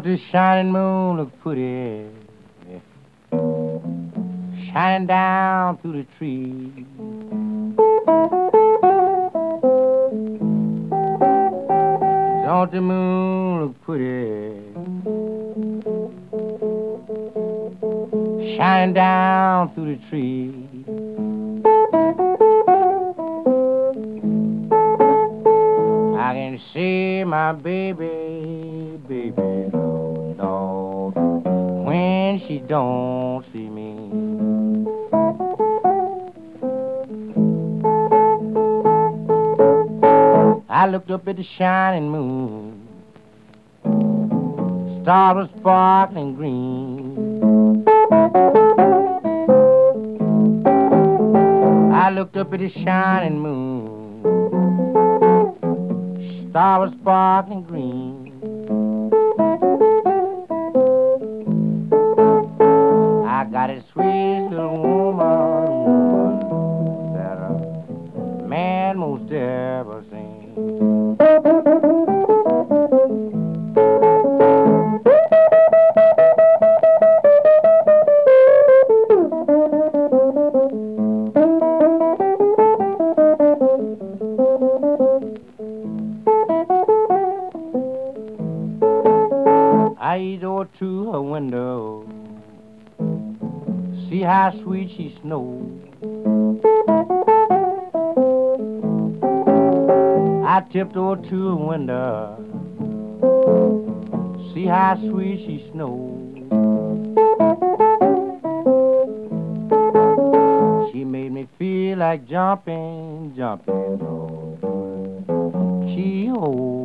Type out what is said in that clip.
Don't the shining moon look pretty? Shining down through the trees. Don't the moon look pretty? Shining down through the trees. I can see my baby, baby, Lord, Lord, when she don't see me. I looked up at the shining moon. Stars were sparkling green. I looked up at the shining moon. Stars were sparkling green. I got a sweet little woman that a man most ever seen. I go to her window, see how sweet she snows. I tiptoe to her window, see how sweet she snows. She made me feel like jumping, jumping, oh, key-hole.